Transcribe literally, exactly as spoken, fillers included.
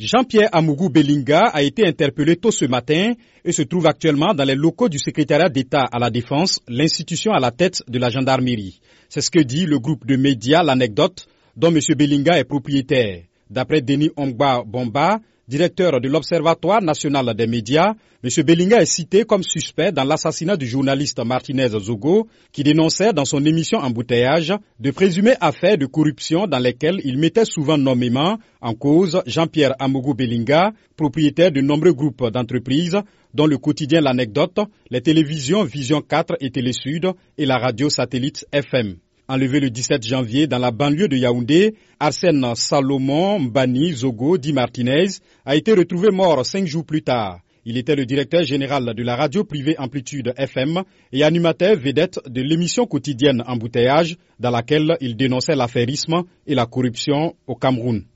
Jean-Pierre Amougou Belinga a été interpellé tôt ce matin et se trouve actuellement dans les locaux du secrétariat d'État à la Défense, l'institution à la tête de la gendarmerie. C'est ce que dit le groupe de médias L'Anecdote, dont M. Belinga est propriétaire. D'après Denis Ongba Bomba, directeur de l'Observatoire national des médias, M. Belinga est cité comme suspect dans l'assassinat du journaliste Martinez Zogo, qui dénonçait dans son émission Embouteillage de présumées affaires de corruption dans lesquelles il mettait souvent nommément en cause Jean-Pierre Amougou Belinga, propriétaire de nombreux groupes d'entreprises, dont le quotidien L'Anecdote, les télévisions Vision quatre et Télé Sud et la radio satellite F M. Enlevé le dix-sept janvier dans la banlieue de Yaoundé, Arsène Salomon Mbani Zogo, dit Martinez, a été retrouvé mort cinq jours plus tard. Il était le directeur général de la radio privée Amplitude F M et animateur vedette de l'émission quotidienne Embouteillage, dans laquelle il dénonçait l'affairisme et la corruption au Cameroun.